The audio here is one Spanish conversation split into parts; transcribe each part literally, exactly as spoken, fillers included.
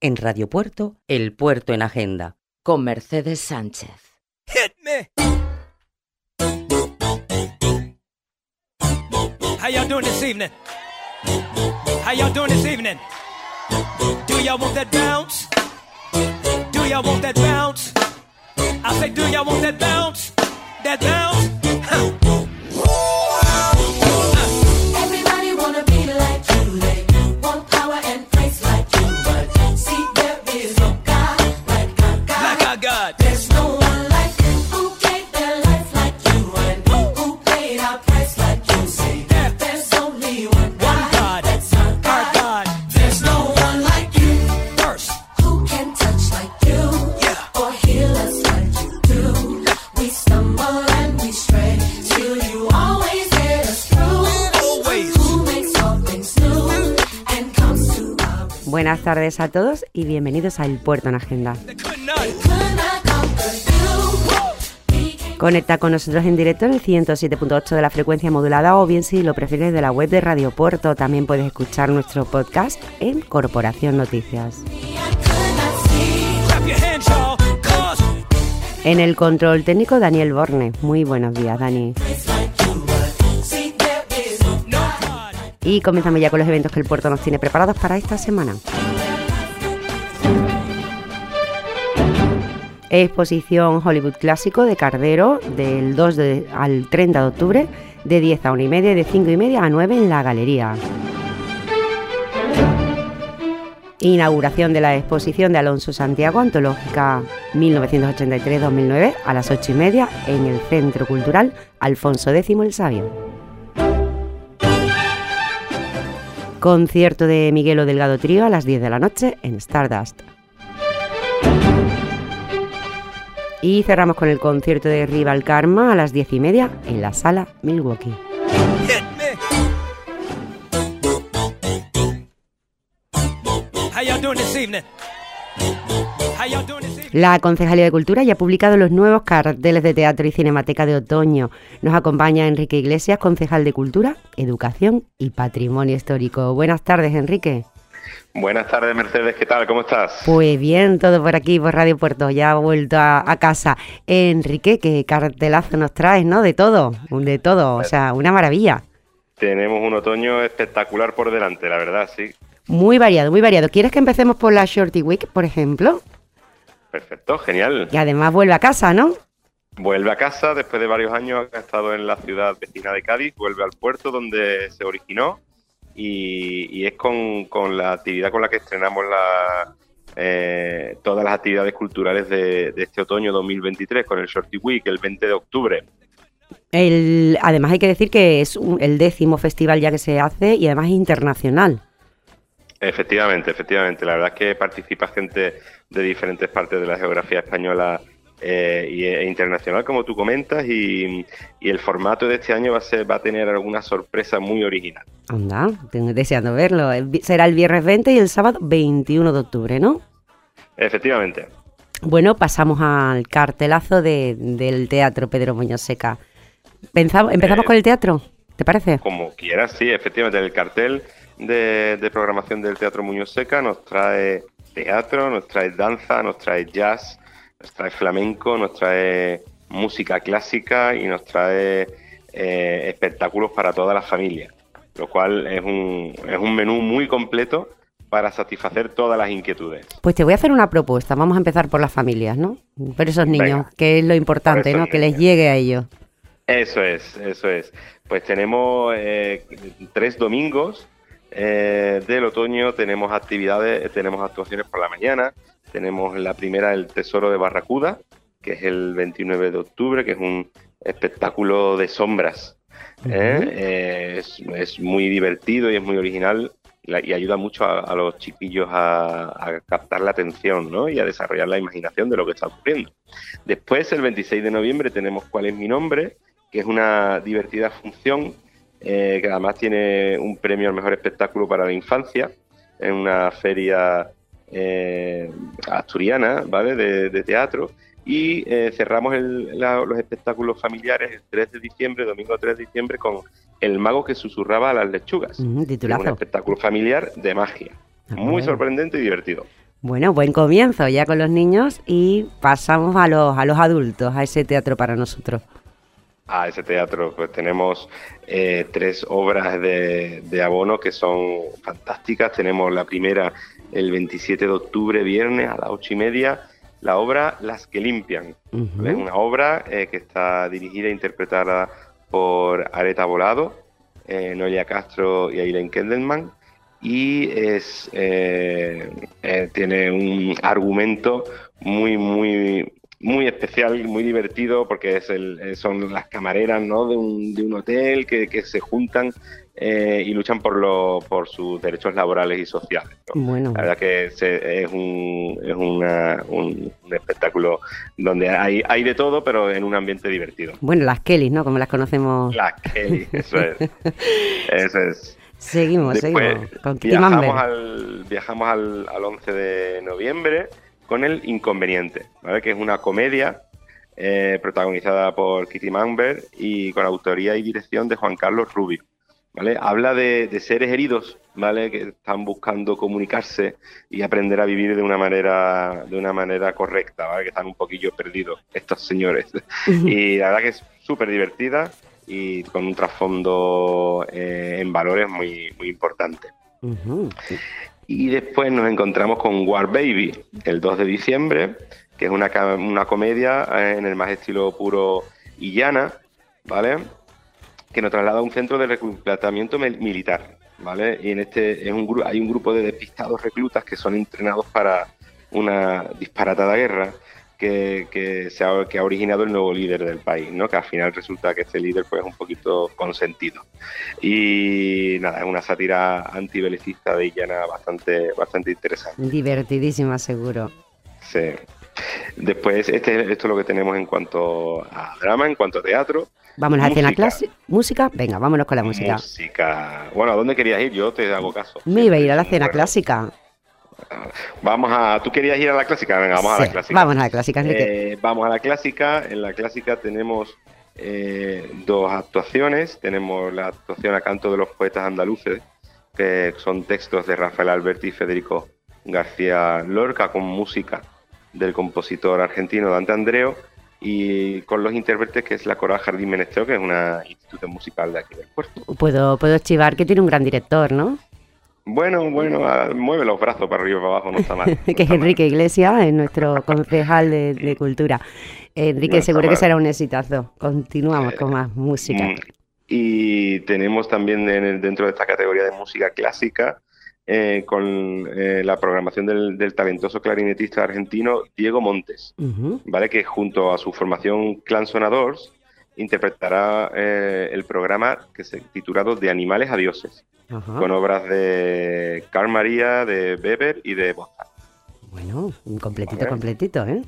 En Radio Puerto, El Puerto en Agenda, con Mercedes Sánchez. Hit me. How y'all doing this evening? How y'all doing this evening? Do y'all want that bounce? Do y'all want that bounce? I say, do y'all want that bounce? That bounce? Huh. Everybody wanna be like you, they want power and praise like you, but see there is no God like our God. Like our God. There's no one like you who gave their life like you and who paid our price like you. Say that there's only one God, God. that's our God. Our God. There's no one like you First. who can touch like you Yeah. or heal us like you do. We stumble and we stray, still you always get us through. Always. Who makes all things new and comes to our Buenas tardes a todos y bienvenidos a El Puerto en Agenda. They could not. could not conquer you. We can Conecta con nosotros en directo en el ciento siete punto ocho de la frecuencia modulada o bien, si lo prefieres, de la web de Radio Puerto. También puedes escuchar nuestro podcast en Corporación Noticias. I could not see. Clap your hands, y'all. Cause En el control técnico, Daniel Borne. Muy buenos días, Dani. It's like you, but see there is no no God. Y comenzamos ya con los eventos que el Puerto nos tiene preparados para esta semana. Exposición Hollywood Clásico de Cardero del dos de, al treinta de octubre, de diez a una y media y de cinco y media a nueve en la Galería. Inauguración de la exposición de Alonso Santiago, antológica mil novecientos ochenta y tres a dos mil nueve, a las ocho y media en el Centro Cultural Alfonso X el Sabio. Concierto de Miguelo Delgado Trío a las diez de la noche en Stardust. Y cerramos con el concierto de Rival Karma a las diez y media en la Sala Milwaukee. Hit me. How y'all doing this evening? How y'all doing this evening? La Concejalía de Cultura ya ha publicado los nuevos carteles de teatro y cinemateca de otoño. Nos acompaña Enrique Iglesias, concejal de Cultura, Educación y Patrimonio Histórico. Buenas tardes, Enrique. Buenas tardes, Mercedes, ¿qué tal? ¿Cómo estás? Pues bien, todo por aquí, por Radio Puerto, ya ha vuelto a, a casa. Enrique, qué cartelazo nos traes, ¿no? De todo, de todo, o sea, una maravilla. Tenemos un otoño espectacular por delante, la verdad, sí. Muy variado, muy variado. ¿Quieres que empecemos por la Shorty Week, por ejemplo? Perfecto, genial. Y además vuelve a casa, ¿no? Vuelve a casa después de varios años, ha estado en la ciudad vecina de Cádiz, vuelve al puerto donde se originó y, y es con, con la actividad con la que estrenamos la, eh, todas las actividades culturales de, de este otoño dos mil veintitrés con el Shorty Week, el veinte de octubre. El, además hay que decir que es un- el décimo festival ya que se hace y además es internacional. Efectivamente, efectivamente. La verdad es que participa gente de diferentes partes de la geografía española eh, y, e internacional, como tú comentas, y, y el formato de este año va a ser, va a tener alguna sorpresa muy original. Anda, tengo deseando verlo. El vi- Será el viernes veinte y el sábado veintiuno de octubre, ¿no? Efectivamente. Bueno, pasamos al cartelazo de, del Teatro Pedro Muñoz Seca. Pensamos, ¿Empezamos Eh, con el teatro? ¿Te parece? Como quieras, sí, efectivamente. El cartel de, de programación del Teatro Muñoz Seca nos trae teatro, nos trae danza, nos trae jazz, nos trae flamenco, nos trae música clásica y nos trae eh, espectáculos para toda la familia, lo cual es un, es un menú muy completo para satisfacer todas las inquietudes. Pues te voy a hacer una propuesta. Vamos a empezar por las familias, ¿no? Por esos niños, Venga. que es lo importante, Por esos ¿no? Que les niños. llegue a ellos. Eso es, eso es. Pues tenemos eh, tres domingos eh, del otoño, tenemos actividades, tenemos actuaciones por la mañana, tenemos la primera, El Tesoro de Barracuda, que es el veintinueve de octubre, que es un espectáculo de sombras. ¿eh? Ujú. Eh, es, es muy divertido y es muy original la- y ayuda mucho a, a los chiquillos a, a captar la atención, ¿no? Y a desarrollar la imaginación de lo que está ocurriendo. Después, el veintiséis de noviembre, tenemos ¿Cuál es mi nombre?, que es una divertida función eh, que además tiene un premio al mejor espectáculo para la infancia en una feria eh, asturiana, ¿vale?, de, de teatro. Y eh, cerramos el- la- los espectáculos familiares el tres de diciembre, domingo tres de diciembre, con El mago que susurraba a las lechugas. Mm, que es un titulazo. espectáculo familiar de magia. Ah, Muy bueno. sorprendente y divertido. Bueno, buen comienzo ya con los niños y pasamos a los, a los adultos, a ese teatro para nosotros. A ese teatro, pues tenemos eh, tres obras de, de abono que son fantásticas. Tenemos la primera el veintisiete de octubre, viernes, a las ocho y media, la obra Las que limpian. Uh-huh. Es una obra eh, que está dirigida e interpretada por Areta Volado, eh, Noelia Castro y Aileen Kendelman, y es eh, eh, tiene un argumento muy, muy... muy especial, muy divertido, porque es el, son las camareras, ¿no?, de un, de un hotel que, que se juntan eh, y luchan por lo, por sus derechos laborales y sociales, ¿no? Bueno. La verdad que se, es, un, es una, un, un espectáculo donde hay, hay de todo, pero en un ambiente divertido. Bueno, las Kellys, ¿no?, como las conocemos. Las Kelly, eso es. Eso es. Seguimos, Después, seguimos. Con Kitty Mamber. viajamos, al, viajamos al, al once de noviembre con El Inconveniente, ¿vale?, que es una comedia eh, protagonizada por Kitty Mamber y con autoría y dirección de Juan Carlos Rubio, ¿vale? Habla de, de seres heridos, ¿vale?, que están buscando comunicarse y aprender a vivir de una manera de una manera correcta, ¿vale?, que están un poquillo perdidos estos señores. Y la verdad que es súper divertida y con un trasfondo eh, en valores muy, muy importante. Uh-huh. Y después nos encontramos con War Baby, el dos de diciembre, que es una, una comedia en el más estilo puro y llana, ¿vale?, que nos traslada a un centro de reclutamiento militar, ¿vale? Y en este es un gru- hay un grupo de despistados reclutas que son entrenados para una disparatada guerra que, que, se ha, que ha originado el nuevo líder del país, ¿no?, que al final resulta que este líder pues es un poquito consentido. Y nada, es una sátira antibelicista de Illana bastante, bastante interesante. Divertidísima, seguro. Sí. Después, este, esto es lo que tenemos en cuanto a drama, en cuanto a teatro. Vámonos a la cena clase. ¿Música? Venga, vámonos con la música. Música. Bueno, ¿a dónde querías ir? Yo te hago caso. Me iba a ir a la cena Bueno, clásica. Vamos a... ¿Tú querías ir a la clásica? Venga, vamos Sí, a la clásica. Vamos a la clásica, Enrique. Eh, vamos a la clásica. En la clásica tenemos eh, dos actuaciones. Tenemos la actuación a canto de los poetas andaluces, que son textos de Rafael Alberti y Federico García Lorca, con música del compositor argentino Dante Andreu, y con los intérpretes, que es la Coral Jardín Menestreo, que es una institución musical de aquí del puerto. Puedo, puedo chivar que tiene un gran director, ¿no? Bueno, bueno, a- mueve los brazos para arriba y para abajo, no está mal. no que es está mal. Enrique Iglesias, es nuestro concejal de, de Cultura. Enrique, No está seguro que mal. será un exitazo. Continuamos con más música. Mm, Y tenemos también en el- dentro de esta categoría de música clásica, eh, con eh, la programación del, del talentoso clarinetista argentino Diego Montes, Ujú. ¿vale?, que junto a su formación Clan Sonadors interpretará eh, el programa que se titulado De Animales a Dioses, Ajá. con obras de Carl María, de Weber y de Mozart. Bueno, un completito, Vale. completito, ¿eh?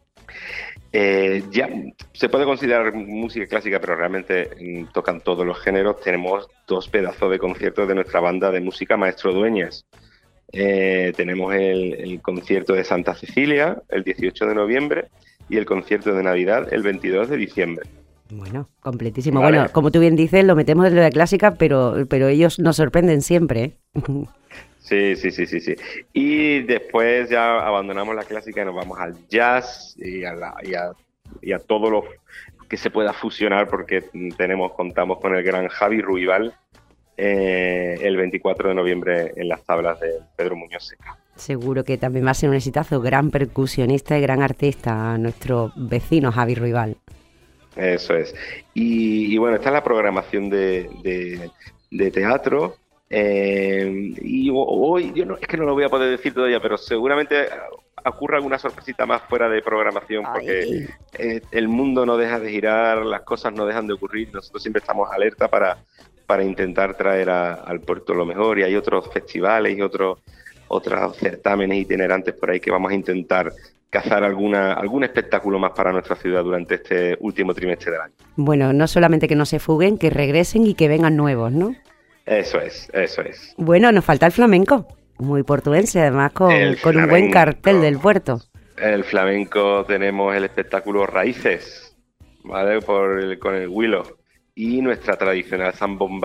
Eh, ya se puede considerar música clásica, pero realmente mm, tocan todos los géneros. Tenemos dos pedazos de conciertos de nuestra banda de música Maestro Dueñas. Eh, tenemos el, el concierto de Santa Cecilia el dieciocho de noviembre y el concierto de Navidad el veintidós de diciembre. Bueno, completísimo. Vale. Bueno, como tú bien dices, lo metemos dentro de la clásica, pero, pero ellos nos sorprenden siempre, ¿eh? Sí, sí, sí, sí, sí. Y después ya abandonamos la clásica y nos vamos al jazz y a, la- y a, y a todo lo que se pueda fusionar, porque tenemos contamos con el gran Javi Ruibal eh, el veinticuatro de noviembre en las tablas de Pedro Muñoz Seca. Seguro que también va a ser un exitazo. Gran percusionista y gran artista, nuestro vecino Javi Ruibal. Eso es. Y, y bueno, esta es la programación de, de, de teatro. Eh, y ho- hoy, yo no, es que no lo voy a poder decir todavía, pero seguramente ocurra alguna sorpresita más fuera de programación, porque Ay. eh, el mundo no deja de girar, las cosas no dejan de ocurrir, nosotros siempre estamos alerta para, para intentar traer a- al puerto lo mejor, y hay otros festivales y otros otros certámenes itinerantes por ahí que vamos a intentar cazar alguna algún espectáculo más para nuestra ciudad durante este último trimestre del año. Bueno, no solamente que no se fuguen, que regresen y que vengan nuevos, ¿no? Eso es, eso es. Bueno, nos falta el flamenco, muy portuense, además con, El con un buen flamenco. cartel del puerto. El flamenco, tenemos el espectáculo Raíces, ¿vale? Por el- con el Willow, y nuestra tradicional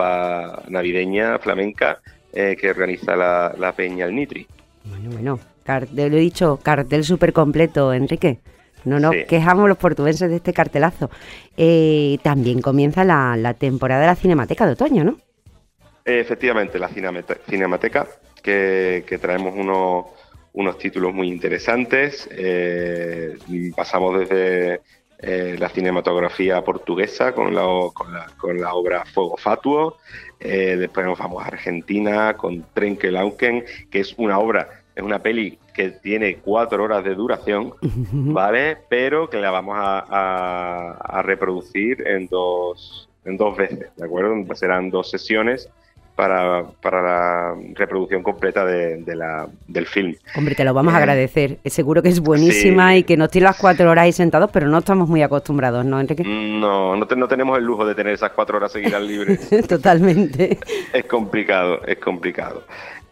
zambomba navideña flamenca eh, que organiza la, la Peña El Nitri. Bueno, bueno, cartel, lo he dicho, cartel súper completo, Enrique. No nos Sí. quejamos los portugueses de este cartelazo. Eh, también comienza la, la temporada de la Cinemateca de otoño, ¿no? Efectivamente, la Cinemate- Cinemateca, que, que traemos unos, unos títulos muy interesantes. Eh, pasamos desde eh, la cinematografía portuguesa con la, o- con la, con la obra Fuego Fatuo. Eh, después nos vamos a Argentina con Trenkelauken, que es una obra, es una peli que tiene cuatro horas de duración, ¿vale? Pero que la vamos a, a- a reproducir en dos, en dos veces, ¿de acuerdo? Serán dos sesiones para, para la reproducción completa de, de la, del film. Hombre, te lo vamos a Eh, agradecer. Seguro que es buenísima sí. y que nos tiene las cuatro horas ahí sentados, pero no estamos muy acostumbrados, ¿no, Enrique? No, no, te- no tenemos el lujo de tener esas cuatro horas seguidas libres. Totalmente. Es complicado, es complicado.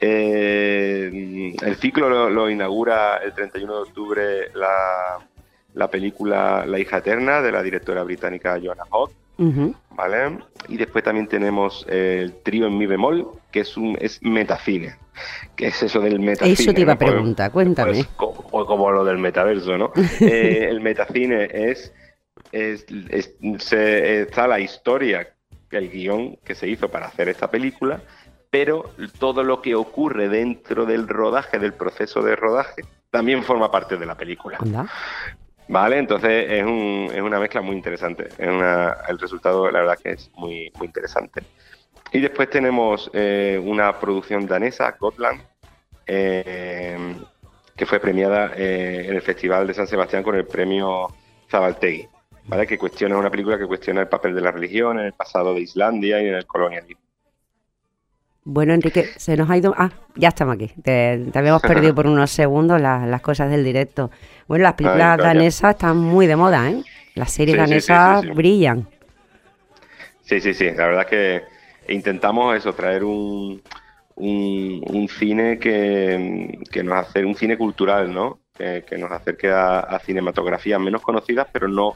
Eh, el ciclo lo, lo inaugura el treinta y uno de octubre la, la película La hija eterna de la directora británica Joanna Hogg, Ujú. ¿vale? Y después también tenemos el trío en mi bemol, que es un es metacine. ¿Qué es eso del metacine? Eso te iba a ¿no? Pues- preguntar, cuéntame. pues co- pues como lo del metaverso, ¿no? Eh, el metacine es, es, es- se, está la historia, el guión que se hizo para hacer esta película, pero todo lo que ocurre dentro del rodaje, del proceso de rodaje, también forma parte de la película. Anda. Vale, entonces es, un, es una mezcla muy interesante. Es una, el resultado, la verdad, que es muy, muy interesante. Y después tenemos eh, una producción danesa, Gotland, eh, que fue premiada eh, en el Festival de San Sebastián con el premio Zabaltegui, ¿vale? Que cuestiona, es una película que cuestiona el papel de la religión en el pasado de Islandia y en el colonialismo. Bueno, Enrique, se nos ha ido... Ah, ya estamos aquí. Te, te habíamos perdido por unos segundos la- las cosas del directo. Bueno, las películas Ay, calla. danesas están muy de moda, ¿eh? Las series Sí, sí, sí, danesas sí, sí. brillan. Sí, sí, sí. La verdad es que intentamos eso, traer un, un, un cine que, que nos hace, un cine cultural, ¿no? Que, que nos acerque a, a cinematografías menos conocidas, pero no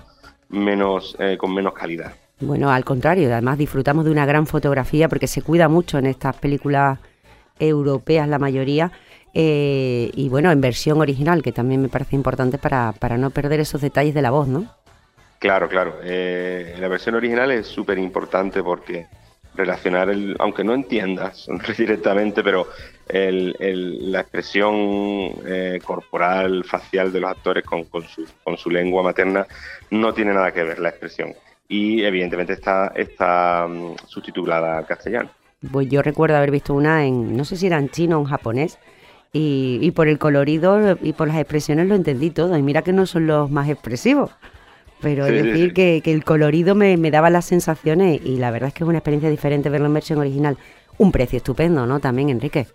menos eh, con menos calidad. Bueno, al contrario, además disfrutamos de una gran fotografía porque se cuida mucho en estas películas europeas la mayoría. eh, y bueno, en versión original, que también me parece importante para, para no perder esos detalles de la voz, ¿no? Claro, claro. Eh, la versión original es súper importante porque relacionar, el, aunque no entiendas directamente, pero el, el, la expresión eh, corporal, facial de los actores con, con, su, con su lengua materna no tiene nada que ver la expresión. Y evidentemente está, está um, subtitulada al castellano. Pues yo recuerdo haber visto una en, no sé si era en chino o en japonés, y, y por el colorido y por las expresiones lo entendí todo. Y mira que no son los más expresivos, pero Sí, es sí, decir sí. Que, que el colorido me, me daba las sensaciones y la verdad es que es una experiencia diferente verlo en versión original. Un precio estupendo, ¿no? También, Enrique.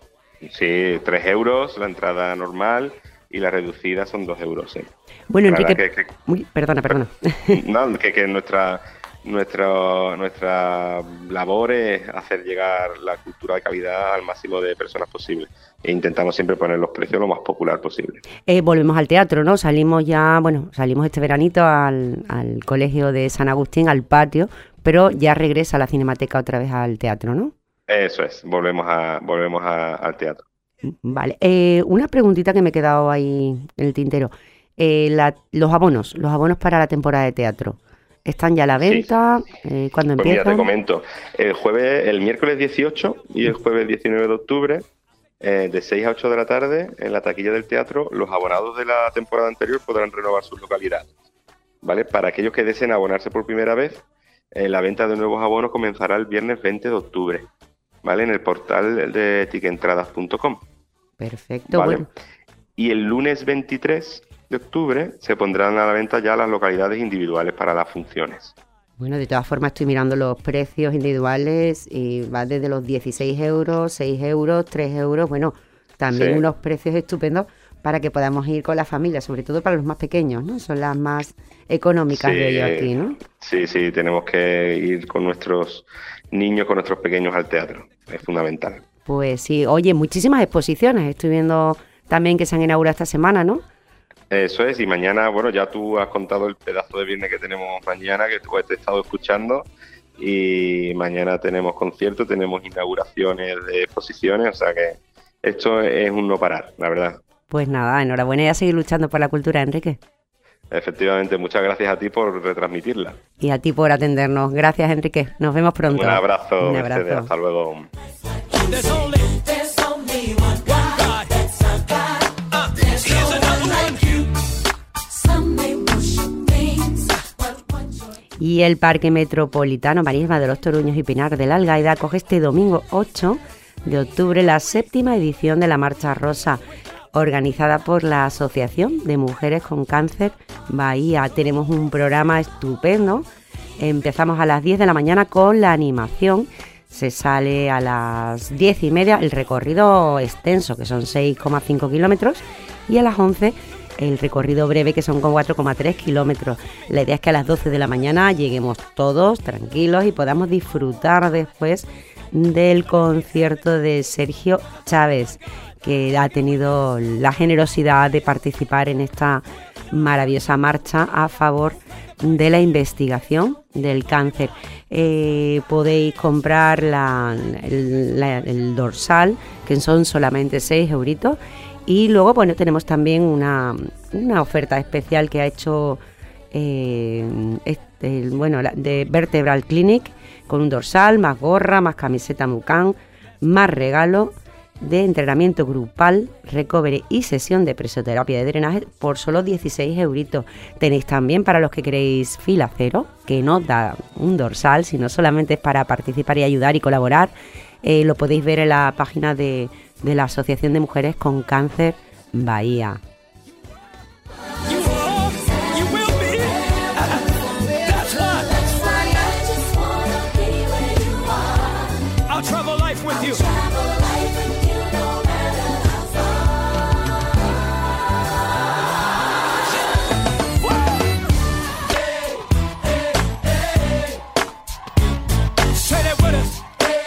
Sí, tres euros la entrada normal y la reducida son dos euros. Sí. Bueno, La Enrique... verdad que- que- Uy, perdona, perdona. No, que, que nuestra, nuestra, nuestra labor es hacer llegar la cultura de calidad al máximo de personas posible. E intentamos siempre poner los precios lo más popular posible. Eh, volvemos al teatro, ¿no? Salimos ya, bueno, salimos este veranito al, al colegio de San Agustín, al patio, pero ya regresa la Cinemateca otra vez al teatro, ¿no? Eso es, volvemos a, volvemos a- al teatro. Vale. Eh, una preguntita que me he quedado ahí en el tintero. Eh, la- los abonos, los abonos para la temporada de teatro. ¿Están ya a la Sí. venta? Eh, ¿Cuándo Pues mira, te empiezan? comento. El jueves, el miércoles dieciocho y el jueves diecinueve de octubre, eh, de seis a ocho de la tarde, en la taquilla del teatro, los abonados de la temporada anterior podrán renovar sus localidades. ¿Vale? Para aquellos que deseen abonarse por primera vez, eh, la venta de nuevos abonos comenzará el viernes veinte de octubre, ¿vale? En el portal de tiquentradas punto com. Perfecto, ¿Vale? bueno. Y el lunes veintitrés de octubre se pondrán a la venta ya las localidades individuales para las funciones. Bueno, de todas formas estoy mirando los precios individuales y va desde los dieciséis euros, seis euros, tres euros, bueno, también Sí. unos precios estupendos para que podamos ir con la familia, sobre todo para los más pequeños, ¿no? Son las más económicas, Sí, veo yo aquí, ¿no? Sí, sí, tenemos que ir con nuestros niños, con nuestros pequeños al teatro. Es fundamental. Pues sí, oye, muchísimas exposiciones, estoy viendo también que se han inaugurado esta semana, ¿no? Eso es, y mañana, bueno, ya tú has contado el pedazo de viernes que tenemos mañana, que tú te he estado escuchando, y mañana tenemos conciertos, tenemos inauguraciones de exposiciones, o sea que esto es un no parar, la verdad. Pues nada, enhorabuena y a seguir luchando por la cultura, Enrique. Efectivamente, muchas gracias a ti por retransmitirla. Y a ti por atendernos. Gracias, Enrique. Nos vemos pronto. Un abrazo, Un Mercedes. abrazo. Hasta luego. There's only, There's only one God, that's our God. uh, There's here's no another one one. like you. Some may worship things, but what you're Y el Parque Metropolitano Marisma de los Toruños y Pinar de la Algaida acoge este domingo ocho de octubre la séptima edición de la Marcha Rosa, organizada por la Asociación de Mujeres con Cáncer Bahía. Tenemos un programa estupendo. Empezamos a las diez de la mañana con la animación. Se sale a las diez y media el recorrido extenso, que son seis coma cinco kilómetros, y a las once el recorrido breve, que son cuatro coma tres kilómetros. La idea es que a las doce de la mañana lleguemos todos tranquilos y podamos disfrutar después del concierto de Sergio Chávez, que ha tenido la generosidad de participar en esta maravillosa marcha a favor de la investigación del cáncer. Eh, podéis comprar la, el, la- el dorsal, que son solamente seis euritos, y luego bueno, tenemos también una, una oferta especial que ha hecho eh, este, bueno, la- de Vertebral Clinic, con un dorsal, más gorra, más camiseta Mucán, más regalo de entrenamiento grupal, recovery y sesión de presoterapia de drenaje por solo dieciséis euritos. Tenéis también para los que queréis fila cero, que no da un dorsal, sino solamente es para participar y ayudar y colaborar. Eh, lo podéis ver en la página de, de la Asociación de Mujeres con Cáncer Bahía. You are, you will be. That's why That's why I just wanna be where you are. I'll travel life with you. Travel life with you no matter how Say that with us.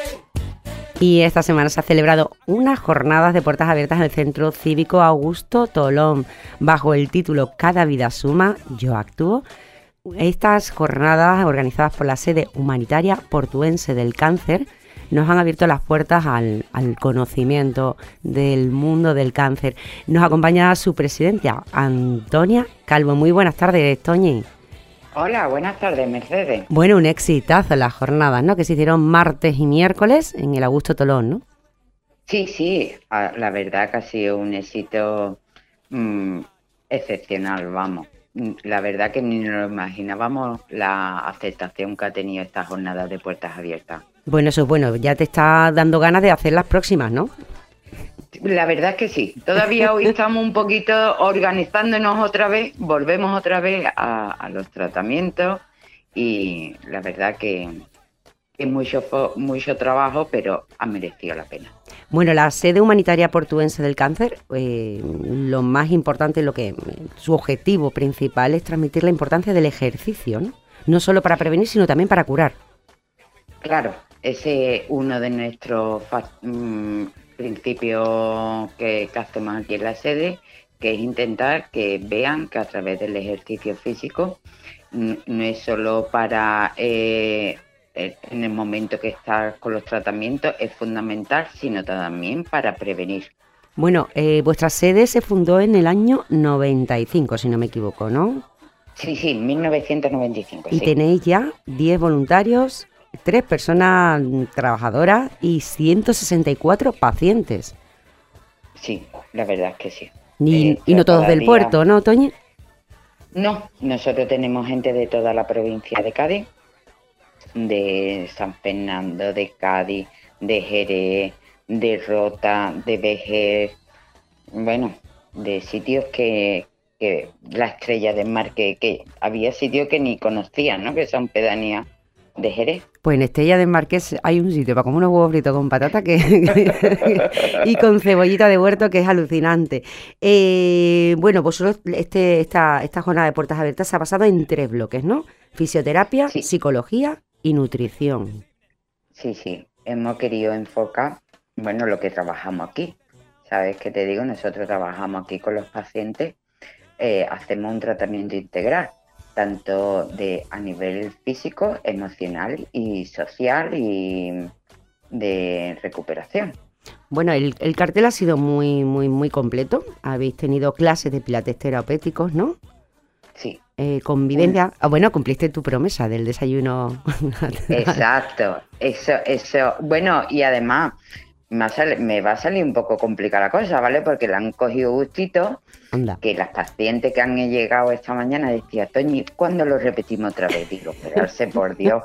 Y esta semana se ha celebrado unas jornadas de puertas abiertas en el Centro Cívico Augusto Tolón, bajo el título Cada vida suma, yo actúo. Estas jornadas, organizadas por la sede humanitaria portuense del cáncer, nos han abierto las puertas al, al conocimiento del mundo del cáncer. Nos acompaña su presidenta, Antonia Calvo. Muy buenas tardes, Toñi. Hola, buenas tardes, Mercedes. Bueno, un exitazo las jornadas, ¿no? Que se hicieron martes y miércoles en el Augusto Tolón, ¿no? Sí, sí, a- la verdad que ha sido un éxito mm, excepcional, vamos. Mm, La verdad que ni nos lo imaginábamos la aceptación que ha tenido esta jornada de puertas abiertas. Bueno, eso es bueno, ya te está dando ganas de hacer las próximas, ¿no? La verdad es que sí, todavía hoy estamos un poquito organizándonos otra vez, volvemos otra vez a, a los tratamientos y la verdad que es mucho, fo- mucho trabajo, pero ha merecido la pena. Bueno, la sede humanitaria portuense del cáncer, eh, lo más importante, lo que su objetivo principal es transmitir la importancia del ejercicio, ¿no? No solo para prevenir, sino también para curar. Claro, ese es uno de nuestros fa- mm, principios que, que hacemos aquí en la sede, que es intentar que vean que a través del ejercicio físico mm, no es solo para eh, eh, en el momento que estás con los tratamientos, es fundamental, sino también para prevenir. Bueno, eh, vuestra sede se fundó en el año noventa y cinco, si no me equivoco, ¿no? Sí, sí, mil novecientos noventa y cinco. Y sí. tenéis ya diez voluntarios, tres personas mm, trabajadoras y ciento sesenta y cuatro pacientes. Sí, la verdad es que sí. Y, Eh, y no todos cada del día- puerto, ¿no, Toñi? No, nosotros tenemos gente de toda la provincia de Cádiz, de San Fernando, de Cádiz, de Jerez, de Rota, de Vejer, bueno, de sitios que, que la Estrella del Mar, que, que había sitios que ni conocían, ¿no? Que son pedanías de Jerez. Pues en Estella del Marqués hay un sitio para comer unos huevos fritos con patata que y con cebollita de huerto que es alucinante. Eh, bueno, vosotros este, esta, esta jornada de puertas abiertas se ha basado en tres bloques, ¿no? Fisioterapia, Sí. psicología y nutrición. Sí, sí, hemos querido enfocar, bueno, lo que trabajamos aquí. ¿Sabes qué te digo? Nosotros trabajamos aquí con los pacientes, eh, hacemos un tratamiento integral, tanto de a nivel físico, emocional y social y de recuperación. Bueno, el, el cartel ha sido muy, muy, muy completo. Habéis tenido clases de pilates terapéuticos, ¿no? Sí. Eh, convivencia. Ah, bueno, cumpliste tu promesa del desayuno. Exacto, eso, eso, bueno, y además me, ha sali- me va a salir un poco complicada la cosa, ¿vale? Porque le han cogido gustito, Anda. que las pacientes que han llegado esta mañana decían, Toñi, ¿cuándo lo repetimos otra vez? Digo, esperarse, por Dios.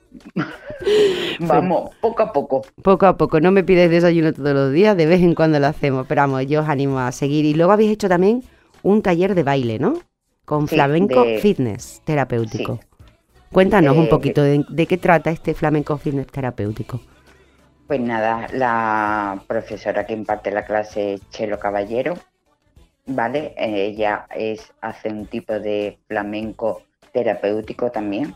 Vamos, poco a poco. Poco a poco, no me pides desayuno todos los días, de vez en cuando lo hacemos, pero vamos, yo os animo a seguir. Y luego habéis hecho también un taller de baile, ¿no? Con Sí, flamenco de- fitness terapéutico. Sí. Cuéntanos De- un poquito de, de qué trata este flamenco fitness terapéutico. Pues nada, la profesora que imparte la clase es Chelo Caballero, ¿vale? Eh, Ella es, hace un tipo de flamenco terapéutico también.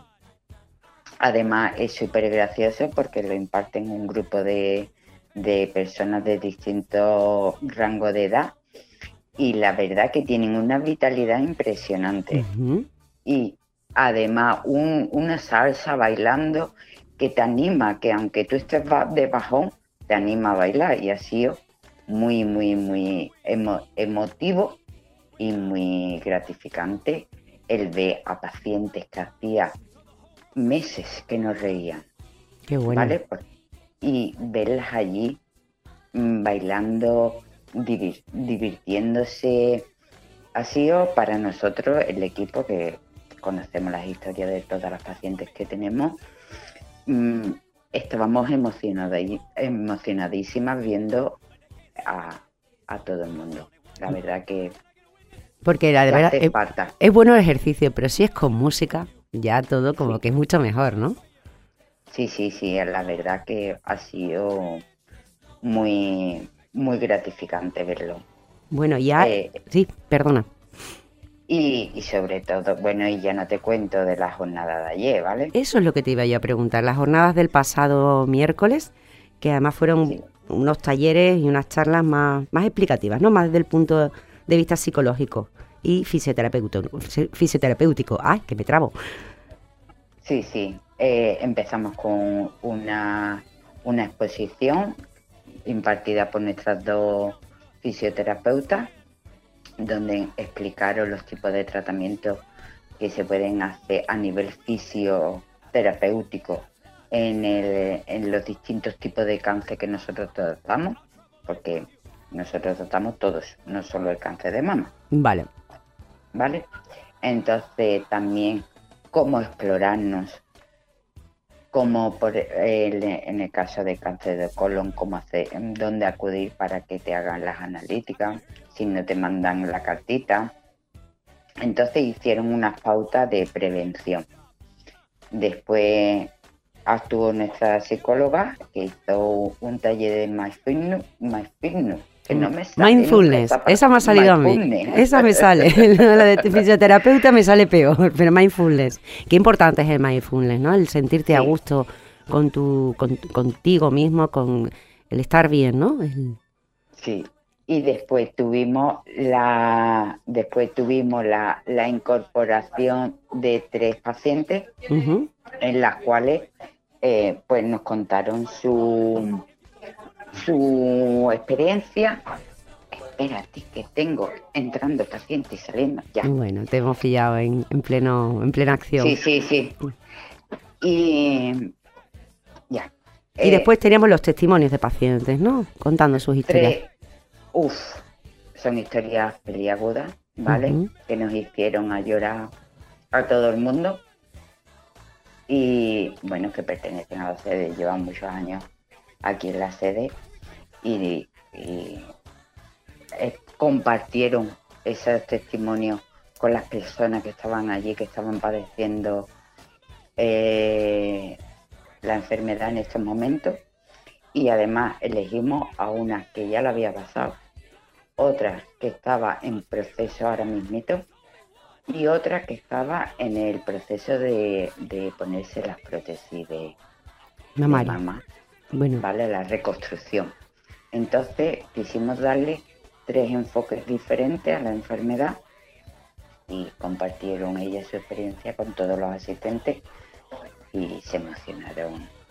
Además es súper gracioso porque lo imparte en un grupo de, de personas de distintos rangos de edad y la verdad que tienen una vitalidad impresionante. Ujú. Y además un- una salsa bailando que te anima, que aunque tú estés ba- de bajón, te anima a bailar y ha sido muy, muy, muy emo- emotivo y muy gratificante el ver a pacientes que hacía meses que no reían, Qué bueno. ¿vale? Por- Y verlas allí mm, bailando, divir- divirtiéndose. Ha sido para nosotros, el equipo que conocemos las historias de todas las pacientes que tenemos, mm, estábamos emocionadas, emocionadísimas viendo a, a todo el mundo. La verdad que, Porque la de que verdad hace es, falta. es bueno el ejercicio, pero si es con música, ya todo como Sí. que es mucho mejor, ¿no? Sí, sí, sí, la verdad que ha sido muy, muy gratificante verlo. Bueno, ya... Eh, Sí, perdona. y, y sobre todo, bueno, y ya no te cuento de la jornada de ayer, ¿vale? Eso es lo que te iba yo a preguntar. Las jornadas del pasado miércoles, que además fueron Sí. unos talleres y unas charlas más, más explicativas, ¿no? Más desde el punto de vista psicológico y fisioterapéutico. Fisioterapéutico. ¡Ay, que me trabo! Sí, sí. Eh, empezamos con una, una exposición impartida por nuestras dos fisioterapeutas, donde explicaron los tipos de tratamientos que se pueden hacer a nivel fisioterapéutico en, el, en los distintos tipos de cáncer que nosotros tratamos, porque nosotros tratamos todos, no solo el cáncer de mama, Vale. ¿vale? Entonces también cómo explorarnos, como por el, en el caso de cáncer de colon, cómo hacer, dónde acudir para que te hagan las analíticas, si no te mandan la cartita. Entonces hicieron unas pautas de prevención. Después actuó nuestra psicóloga que hizo un taller de mindfulness, mindfulness que no me sale Mindfulness, nunca esa me ha salido a mí. Mindfulness. Esa me sale. La de fisioterapeuta me sale peor, pero mindfulness. Qué importante es el mindfulness, ¿no? El sentirte a Sí. gusto con tu, con- contigo mismo, con el estar bien, ¿no? El- Sí, y después tuvimos la después tuvimos la, la incorporación de tres pacientes Ujú. en las cuales eh, pues nos contaron su su experiencia. Espérate, que tengo entrando pacientes y saliendo ya. Bueno, te hemos pillado en, en pleno, en plena acción. Sí, sí, sí. Y ya. Y Eh, después teníamos los testimonios de pacientes, ¿no? Contando sus historias. Tres, uf, son historias peliagudas, ¿vale? Ujú. Que nos hicieron a llorar a todo el mundo. Y bueno, que pertenecen a la sede, llevan muchos años aquí en la sede y, y, eh, compartieron esos testimonios con las personas que estaban allí, que estaban padeciendo eh, la enfermedad en estos momentos. Y además elegimos a una que ya la había pasado, otra que estaba en proceso ahora mismito y otra que estaba en el proceso de, de ponerse las prótesis de, de Mamario. mama, Bueno, ¿vale? La reconstrucción. Entonces quisimos darle tres enfoques diferentes a la enfermedad y compartieron ellas su experiencia con todos los asistentes y se emocionaron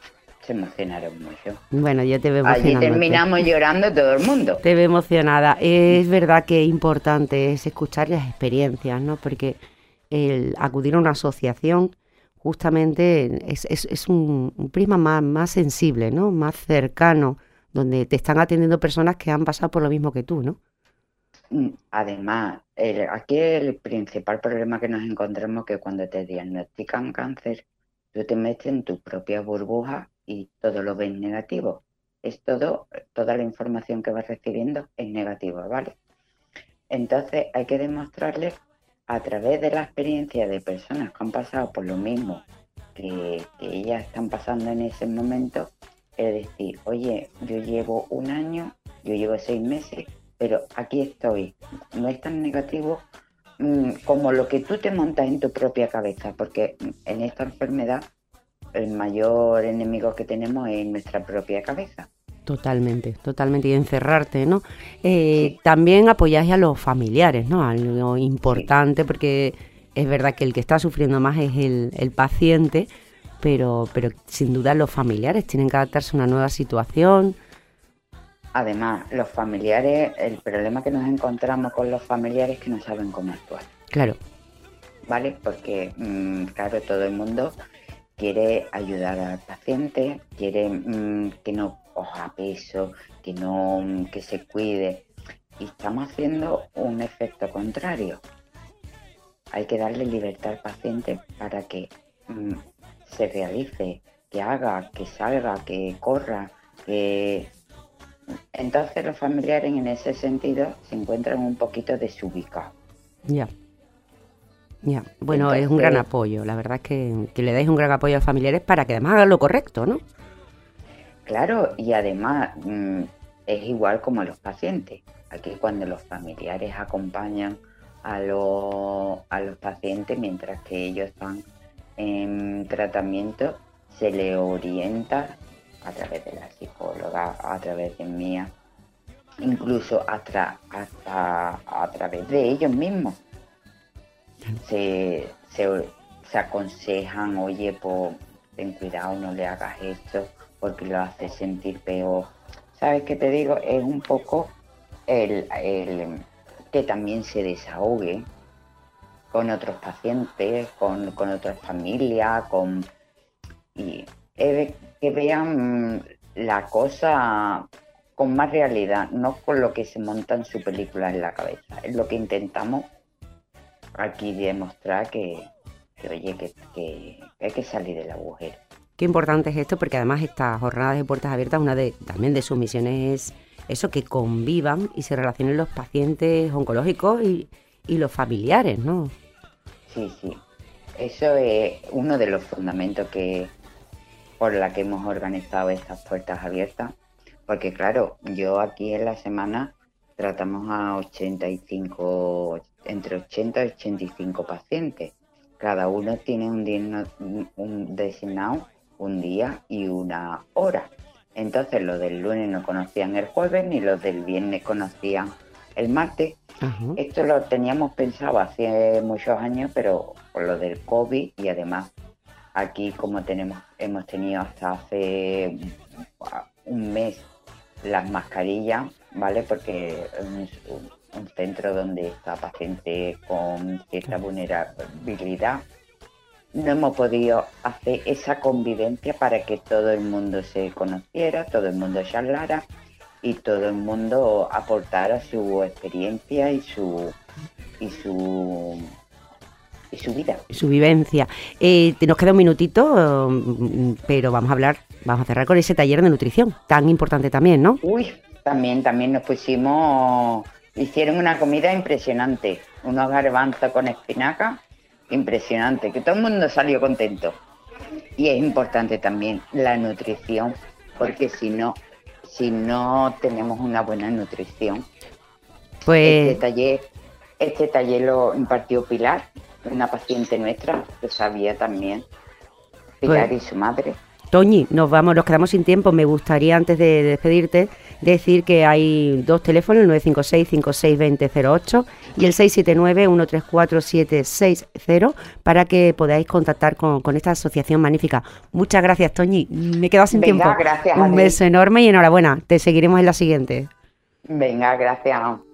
se emocionaron mucho. Bueno, yo te veo Allí emocionándote. terminamos llorando todo el mundo. Te veo emocionada. Es verdad que es importante es escuchar las experiencias, ¿no? Porque el acudir a una asociación justamente es, es, es un, un prisma más, más sensible, ¿no? Más cercano, donde te están atendiendo personas que han pasado por lo mismo que tú, ¿no? Mm, Además, el- aquí el principal problema que nos encontramos es que cuando te diagnostican cáncer, tú te metes en tu propia burbuja y todo lo ves negativo. Es todo, toda la información que vas recibiendo es negativa, ¿vale? Entonces hay que demostrarles a través de la experiencia de personas que han pasado por lo mismo que, que ellas están pasando en ese momento, es decir, oye, yo llevo un año, yo llevo seis meses, pero aquí estoy. No es tan negativo mm, como lo que tú te montas en tu propia cabeza, porque en esta enfermedad el mayor enemigo que tenemos es nuestra propia cabeza. Totalmente, totalmente. Y encerrarte, ¿no? Eh, también apoyáis a los familiares, ¿no? Algo importante, porque es verdad que el que está sufriendo más es el, el paciente, pero, pero sin duda los familiares tienen que adaptarse a una nueva situación. Además, los familiares, el problema que nos encontramos con los familiares es que no saben cómo actuar, Claro, ¿vale? Porque, mm, claro, todo el mundo quiere ayudar al paciente, quiere mm, que no coja peso, que no mm, que se cuide, y estamos haciendo un efecto contrario. Hay que darle libertad al paciente para que mm, se realice, que haga, que salga, que corra, que... Entonces los familiares en ese sentido se encuentran un poquito desubicados. ya. Ya, bueno, es un gran Entonces- apoyo. La verdad es que, que le dais un gran apoyo a los familiares para que además hagan lo correcto, ¿no? Claro, y además mm, es igual como los pacientes. Aquí cuando los familiares acompañan a, lo- a los pacientes mientras que ellos están en tratamiento, se les orienta a través de la psicóloga, a través de mía, incluso hasta, hasta a través de ellos mismos. Se, se, se aconsejan, oye, pues ten cuidado, no le hagas esto porque lo hace sentir peor. ¿Sabes qué te digo? Es un poco el, el que también se desahogue con otros pacientes, con, con otras familias, con y es que vean mm, la cosa con más realidad, no con lo que se monta en su película en la cabeza. Es lo que intentamos aquí demostrar que, que oye, que, que hay que salir del agujero. Qué importante es esto, porque además estas jornadas de puertas abiertas, una de también de sus misiones es eso, que convivan y se relacionen los pacientes oncológicos y, y los familiares, ¿no? Sí, sí. Eso es uno de los fundamentos que por la que hemos organizado estas puertas abiertas. Porque claro, yo aquí en la semana tratamos a ochenta y cinco, entre ochenta y ochenta y cinco pacientes. Cada uno tiene un, digno- un designado un día y una hora. Entonces los del lunes no conocían el jueves, ni los del viernes conocían el martes. Ajá. Esto lo teníamos pensado hace muchos años, pero por lo del COVID y además aquí como tenemos hemos tenido hasta hace un mes las mascarillas, ¿vale? Porque es un, un centro donde está paciente con cierta vulnerabilidad. No hemos podido hacer esa convivencia para que todo el mundo se conociera, todo el mundo charlara y todo el mundo aportara su experiencia y su y su y su vida. Su vivencia. Eh, te- nos queda un minutito, mm, pero vamos a hablar, vamos a cerrar con ese taller de nutrición, tan importante también, ¿no? Uy, también también nos pusimos, hicieron una comida impresionante, unos garbanzos con espinaca, impresionante, que todo el mundo salió contento. Y es importante también la nutrición, porque si no, si no tenemos una buena nutrición, Pues este taller, este taller lo impartió Pilar, una paciente nuestra, que sabía también, Pilar Pues- y su madre. Toñi, nos vamos, nos quedamos sin tiempo. Me gustaría, antes de despedirte, decir que hay dos teléfonos, el nueve cinco seis, cinco seis dos cero cero ocho y el seis siete nueve, uno tres cuatro, siete seis cero, para que podáis contactar con, con esta asociación magnífica. Muchas gracias, Toñi. Me he quedado sin Venga, tiempo. gracias a Un ti. beso enorme y enhorabuena. Te seguiremos en la siguiente. Venga, gracias.